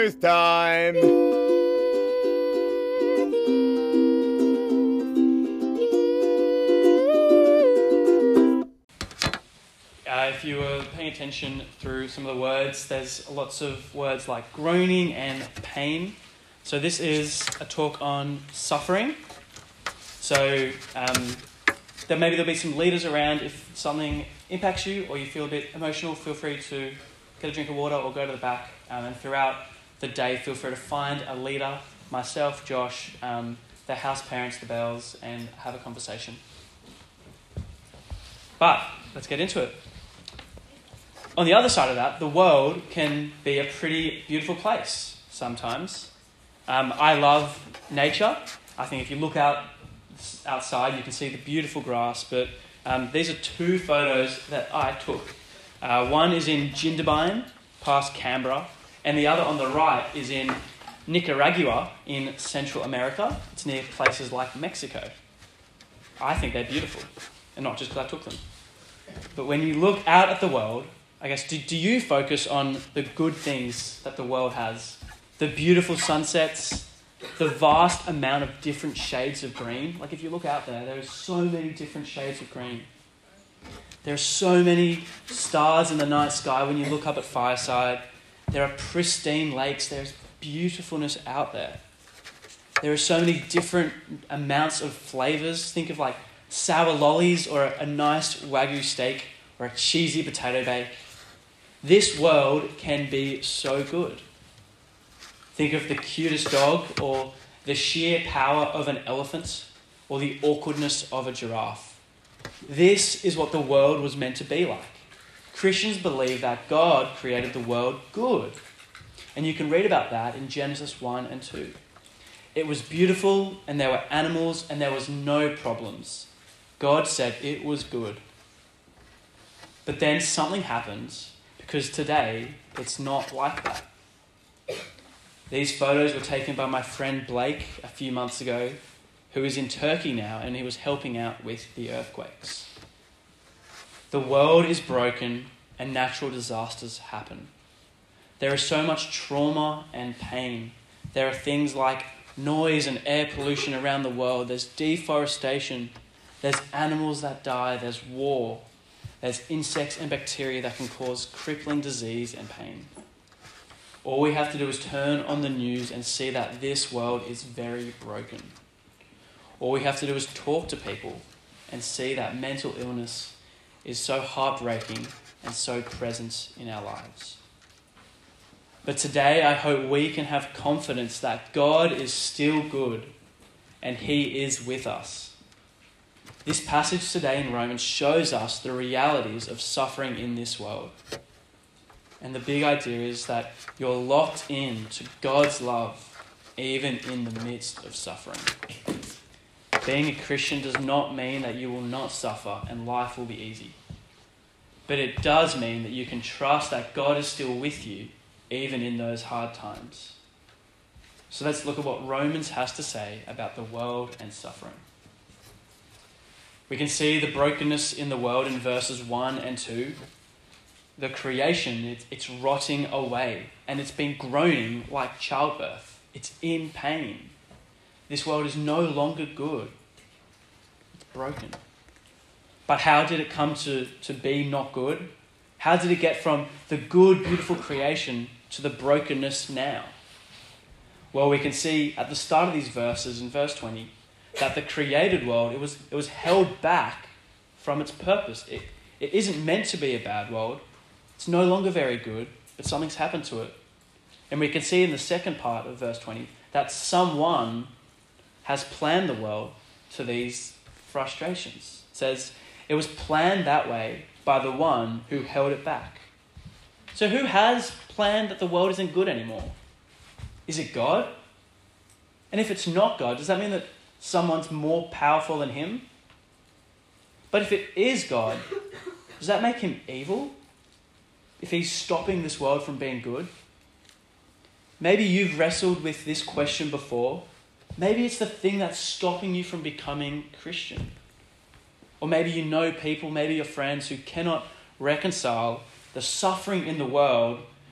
truth time. If you were paying attention through some of the words, there's lots of words like groaning and pain. So this is a talk on suffering. So maybe there'll be some leaders around. If something impacts you or you feel a bit emotional, feel free to get a drink of water or go to the back. And throughout the day, feel free to find a leader, myself, Josh, the house parents, the Bells, and have a conversation. But let's get into it. On the other side of that, the world can be a pretty beautiful place sometimes. I love nature. I think if you look outside, you can see the beautiful grass. But these are two photos that I took. One is in Jindabyne, past Canberra, and the other on the right is in Nicaragua in Central America. It's near places like Mexico. I think they're beautiful, and not just because I took them. But when you look out at the world, I guess, do you focus on the good things that the world has? The beautiful sunsets, the vast amount of different shades of green. Like if you look out there are so many different shades of green. There are so many stars in the night sky when you look up at Fireside. There are pristine lakes. There's beautifulness out there. There are so many different amounts of flavours. Think of like sour lollies or a nice Wagyu steak or a cheesy potato bake. This world can be so good. Think of the cutest dog or the sheer power of an elephant or the awkwardness of a giraffe. This is what the world was meant to be like. Christians believe that God created the world good. And you can read about that in Genesis 1 and 2. It was beautiful and there were animals and there was no problems. God said it was good. But then something happens. Because today, it's not like that. These photos were taken by my friend Blake a few months ago, who is in Turkey now, and he was helping out with the earthquakes. The world is broken and natural disasters happen. There is so much trauma and pain. There are things like noise and air pollution around the world. There's deforestation. There's animals that die. There's war. There's insects and bacteria that can cause crippling disease and pain. All we have to do is turn on the news and see that this world is very broken. All we have to do is talk to people and see that mental illness is so heartbreaking and so present in our lives. But today, I hope we can have confidence that God is still good and He is with us. This passage today in Romans shows us the realities of suffering in this world. And the big idea is that you're locked in to God's love, even in the midst of suffering. Being a Christian does not mean that you will not suffer and life will be easy. But it does mean that you can trust that God is still with you, even in those hard times. So let's look at what Romans has to say about the world and suffering. We can see the brokenness in the world in verses 1 and 2. The creation, it's rotting away and it's been groaning like childbirth. It's in pain. This world is no longer good. It's broken. But how did it come to be not good? How did it get from the good, beautiful creation to the brokenness now? Well, we can see at the start of these verses, in verse 20, that the created world, it was held back from its purpose. It isn't meant to be a bad world. It's no longer very good, but something's happened to it. And we can see in the second part of verse 20 that someone has planned the world to these frustrations. It says, it was planned that way by the one who held it back. So who has planned that the world isn't good anymore? Is it God? And if it's not God, does that mean that someone's more powerful than him? But if it is God, does that make him evil? If he's stopping this world from being good? Maybe you've wrestled with this question before. Maybe it's the thing that's stopping you from becoming Christian. Or maybe you know people, maybe your friends who cannot reconcile the suffering in the world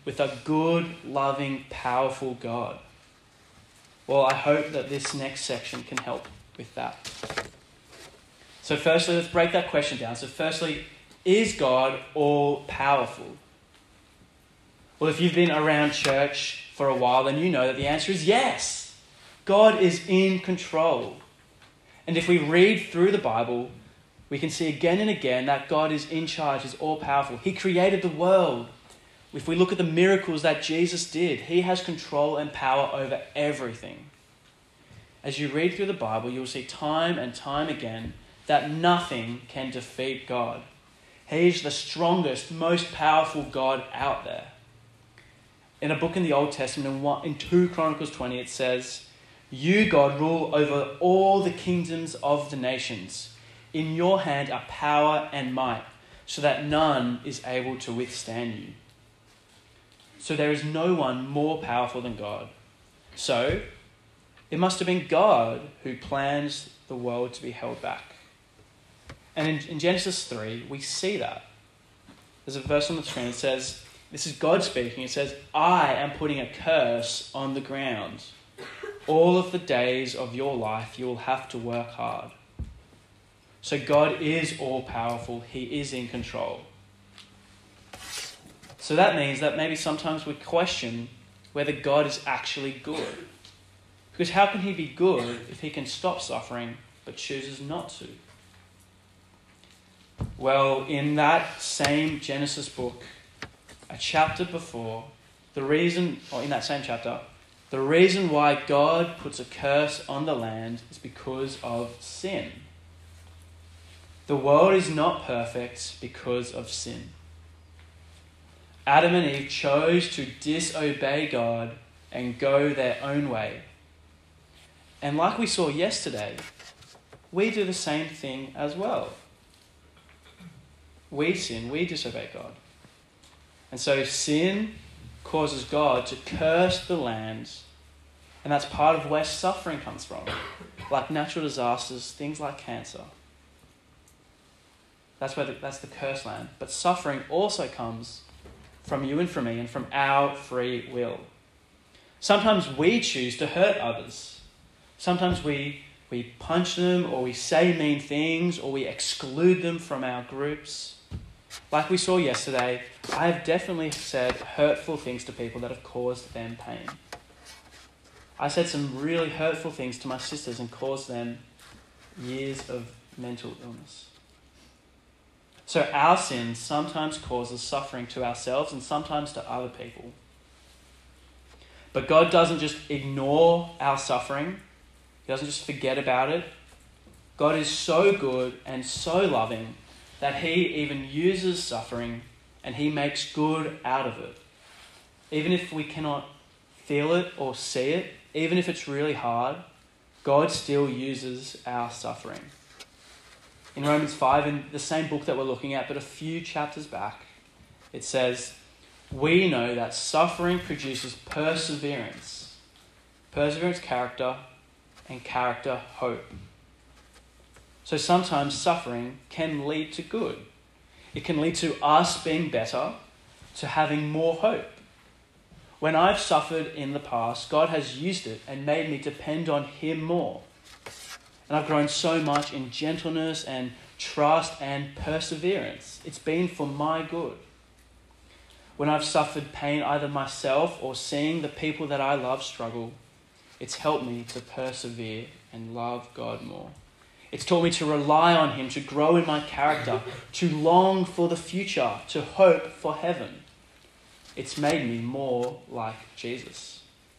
with a good, loving, powerful God? Well, I hope that this next section can help with that. So firstly, let's break that question down. So firstly, is God all-powerful? Well, if you've been around church for a while, then you know that the answer is yes. God is in control. And if we read through the Bible, we can see again and again that God is in charge, is all-powerful. He created the world. If we look at the miracles that Jesus did, he has control and power over everything. As you read through the Bible, you'll see time and time again that nothing can defeat God. He is the strongest, most powerful God out there. In a book in the Old Testament, in 2 Chronicles 20, it says, "You, God, rule over all the kingdoms of the nations. In your hand are power and might, so that none is able to withstand you." So there is no one more powerful than God. So it must have been God who plans the world to be held back. And in Genesis 3, we see that. There's a verse on the screen that says, this is God speaking, it says, "I am putting a curse on the ground. All of the days of your life you will have to work hard." So God is all-powerful. He is in control. So that means that maybe sometimes we question whether God is actually good. Because how can he be good if he can stop suffering but chooses not to? Well, in that same Genesis book, a chapter before, the reason why God puts a curse on the land is because of sin. The world is not perfect because of sin. Adam and Eve chose to disobey God and go their own way. And like we saw yesterday, we do the same thing as well. We sin, we disobey God. And so sin causes God to curse the land, and that's part of where suffering comes from, like natural disasters, things like cancer. That's the cursed land. But suffering also comes from you and from me and from our free will. Sometimes we choose to hurt others. Sometimes we punch them, or we say mean things, or we exclude them from our groups. Like we saw yesterday, I have definitely said hurtful things to people that have caused them pain. I said some really hurtful things to my sisters and caused them years of mental illness. So our sin sometimes causes suffering to ourselves and sometimes to other people. But God doesn't just ignore our suffering. He doesn't just forget about it. God is so good and so loving that he even uses suffering and he makes good out of it. Even if we cannot feel it or see it, even if it's really hard, God still uses our suffering. In Romans 5, in the same book that we're looking at, but a few chapters back, it says, "We know that suffering produces perseverance. Perseverance, character, and character, hope." So sometimes suffering can lead to good. It can lead to us being better, to having more hope. When I've suffered in the past, God has used it and made me depend on him more. And I've grown so much in gentleness and trust and perseverance. It's been for my good. When I've suffered pain, either myself or seeing the people that I love struggle, it's helped me to persevere and love God more. It's taught me to rely on him, to grow in my character, to long for the future, to hope for heaven. It's made me more like Jesus.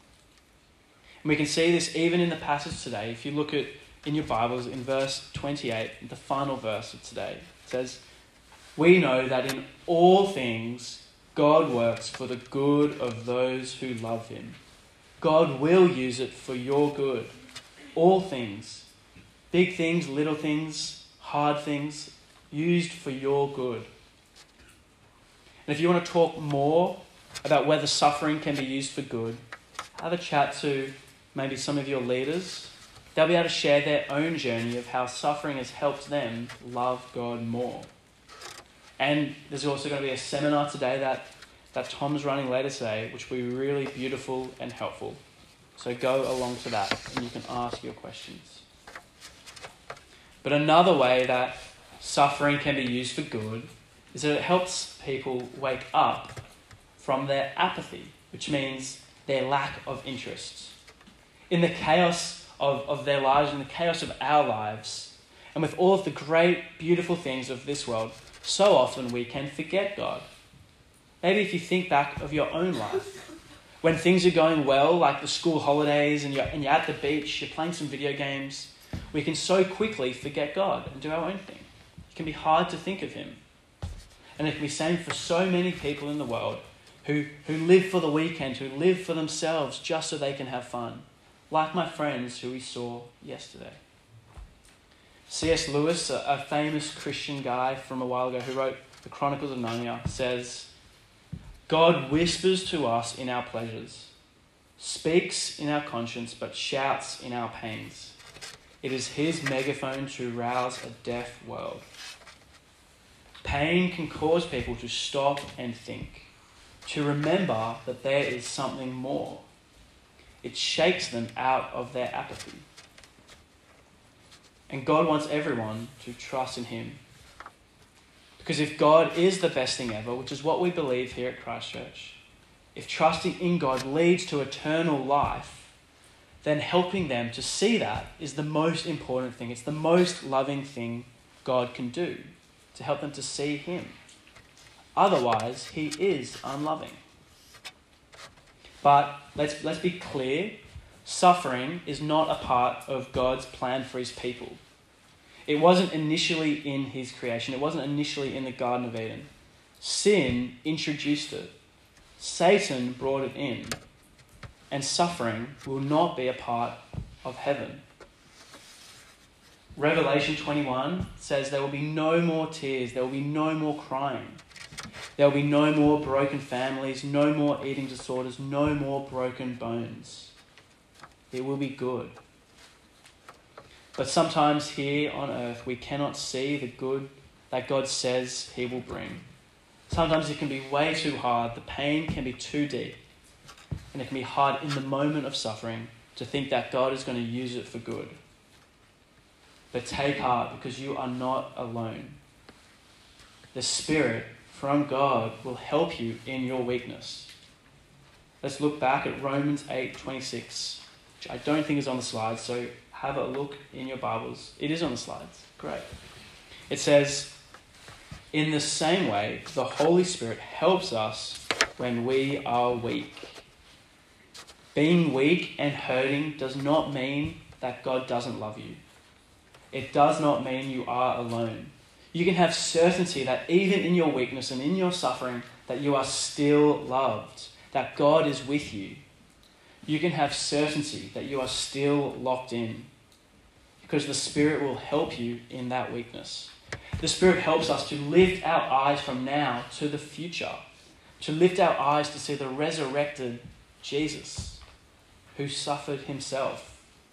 And we can see this even in the passage today. If you look at in your Bibles, in verse 28, the final verse of today, it says, "We know that in all things God works for the good of those who love him." God will use it for your good. All things, big things, little things, hard things, used for your good. And if you want to talk more about whether suffering can be used for good, have a chat to maybe some of your leaders. They'll be able to share their own journey of how suffering has helped them love God more. And there's also going to be a seminar today that that Tom's running later today, which will be really beautiful and helpful. So go along to that and you can ask your questions. But another way that suffering can be used for good is that it helps people wake up from their apathy, which means their lack of interest. In the chaos of their lives, in the chaos of our lives, and with all of the great, beautiful things of this world, so often we can forget God. Maybe if you think back of your own life, when things are going well, like the school holidays and you're at the beach, you're playing some video games, we can so quickly forget God and do our own thing. It can be hard to think of him. And it can be the same for so many people in the world who live for the weekend, who live for themselves just so they can have fun, like my friends who we saw yesterday. C.S. Lewis, a famous Christian guy from a while ago who wrote the Chronicles of Narnia, says, God whispers to us in our pleasures, speaks in our conscience, but shouts in our pains. It is his megaphone to rouse a deaf world. Pain can cause people to stop and think, to remember that there is something more. It shakes them out of their apathy. And God wants everyone to trust in him. Because if God is the best thing ever, which is what we believe here at Christchurch, if trusting in God leads to eternal life, then helping them to see that is the most important thing. It's the most loving thing God can do, to help them to see him. Otherwise, he is unloving. But let's be clear, suffering is not a part of God's plan for his people. It wasn't initially in his creation. It wasn't initially in the Garden of Eden. Sin introduced it. Satan brought it in. And suffering will not be a part of heaven. Revelation 21 says there will be no more tears. There will be no more crying. There will be no more broken families, no more eating disorders, no more broken bones. It will be good. But sometimes here on earth we cannot see the good that God says he will bring. Sometimes it can be way too hard. The pain can be too deep. And it can be hard in the moment of suffering to think that God is going to use it for good. But take heart, because you are not alone. The Spirit from God will help you in your weakness. Let's look back at Romans 8:26, which I don't think is on the slides, so have a look in your Bibles. It is on the slides. Great. It says, in the same way, the Holy Spirit helps us when we are weak. Being weak and hurting does not mean that God doesn't love you. It does not mean you are alone. You can have certainty that even in your weakness and in your suffering, that you are still loved, that God is with you. You can have certainty that you are still locked in, because the Spirit will help you in that weakness. The Spirit helps us to lift our eyes from now to the future, to lift our eyes to see the resurrected Jesus who suffered himself.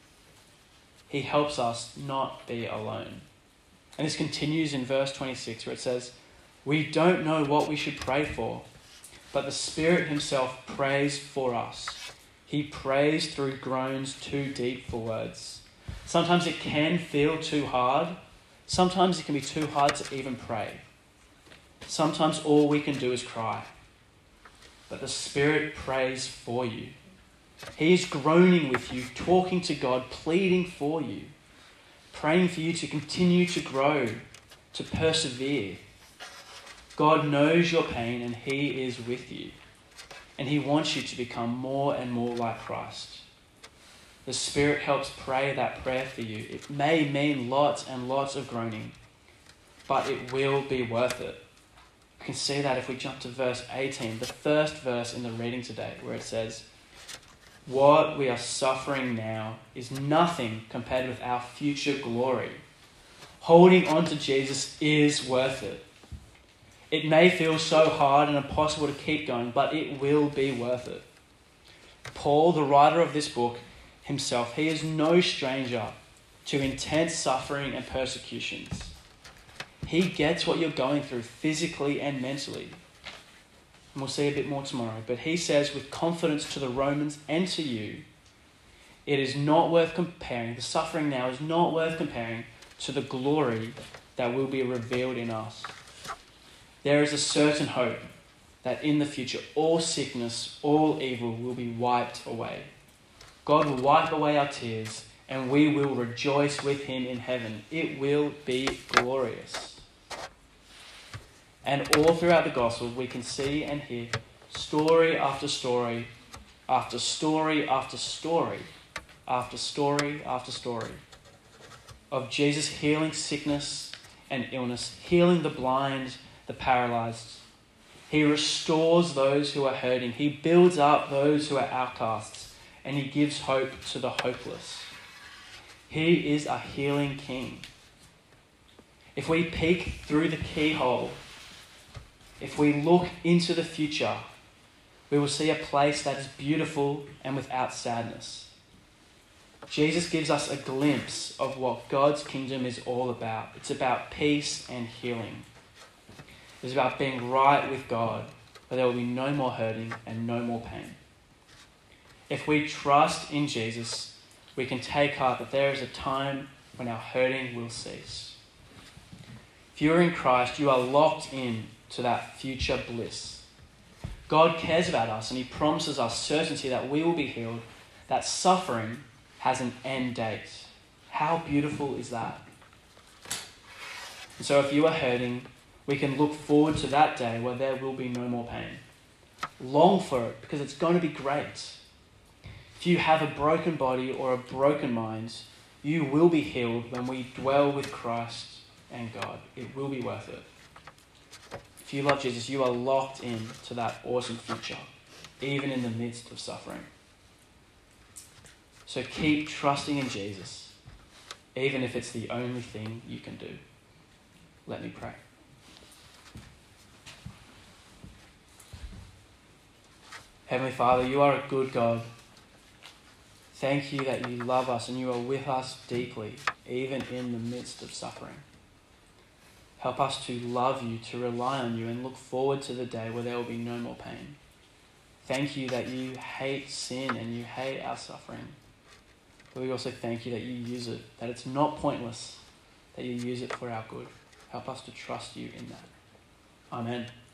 He helps us not be alone. And this continues in verse 26 where it says, we don't know what we should pray for, but the Spirit himself prays for us. He prays through groans too deep for words. Sometimes it can feel too hard. Sometimes it can be too hard to even pray. Sometimes all we can do is cry. But the Spirit prays for you. He is groaning with you, talking to God, pleading for you, praying for you to continue to grow, to persevere. God knows your pain and he is with you. And he wants you to become more and more like Christ. The Spirit helps pray that prayer for you. It may mean lots and lots of groaning, but it will be worth it. You can see that if we jump to verse 18, the first verse in the reading today, where it says, what we are suffering now is nothing compared with our future glory. Holding on to Jesus is worth it. It may feel so hard and impossible to keep going, but it will be worth it. Paul, the writer of this book himself, he is no stranger to intense suffering and persecutions. He gets what you're going through physically and mentally. And we'll see a bit more tomorrow. But he says with confidence to the Romans and to you, it is not worth comparing, the suffering now is not worth comparing to the glory that will be revealed in us. There is a certain hope that in the future all sickness, all evil will be wiped away. God will wipe away our tears and we will rejoice with him in heaven. It will be glorious. And all throughout the gospel we can see and hear story after story after story after story after story after story of Jesus healing sickness and illness, healing the blind, the paralyzed. He restores those who are hurting. He builds up those who are outcasts, and he gives hope to the hopeless. He is a healing king. If we peek through the keyhole, if we look into the future, we will see a place that is beautiful and without sadness. Jesus gives us a glimpse of what God's kingdom is all about. It's about peace and healing. It's about being right with God, where there will be no more hurting and no more pain. If we trust in Jesus, we can take heart that there is a time when our hurting will cease. If you are in Christ, you are locked in to that future bliss. God cares about us and he promises us certainty that we will be healed, that suffering has an end date. How beautiful is that? And so if you are hurting, we can look forward to that day where there will be no more pain. Long for it because it's going to be great. If you have a broken body or a broken mind, you will be healed when we dwell with Christ and God. It will be worth it. If you love Jesus, you are locked in to that awesome future, even in the midst of suffering. So keep trusting in Jesus, even if it's the only thing you can do. Let me pray. Heavenly Father, you are a good God. Thank you that you love us and you are with us deeply, even in the midst of suffering. Help us to love you, to rely on you, and look forward to the day where there will be no more pain. Thank you that you hate sin and you hate our suffering. But we also thank you that you use it, that it's not pointless, that you use it for our good. Help us to trust you in that. Amen.